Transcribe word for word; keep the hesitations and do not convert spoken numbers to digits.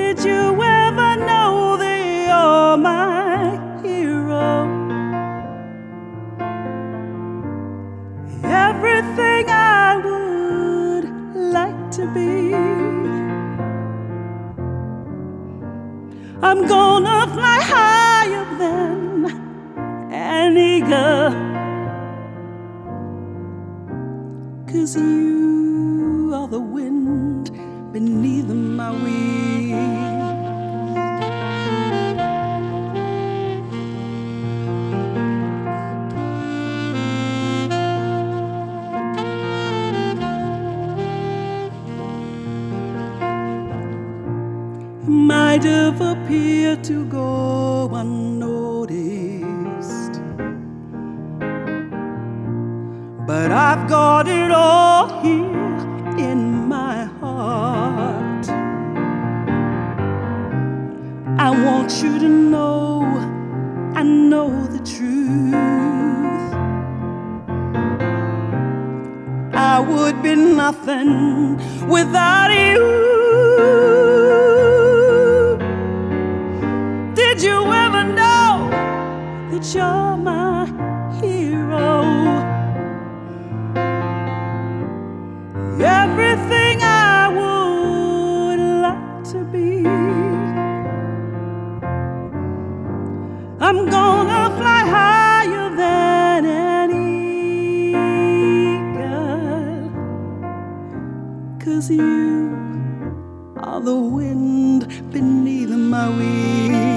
Did you ever know that you're my hero? Everything I would like to be. I'm gonna fly higher than an eagle, 'cause you are the wind beneath my wings. Might have appeared to go unnoticed, but I've got it all here in my heart. I want you to know I know the truth. I would be nothing without you. Did you ever know that you're my hero? Everything I would like to be. I'm gonna fly higher than an eagle, 'cause you are the wind beneath my wings.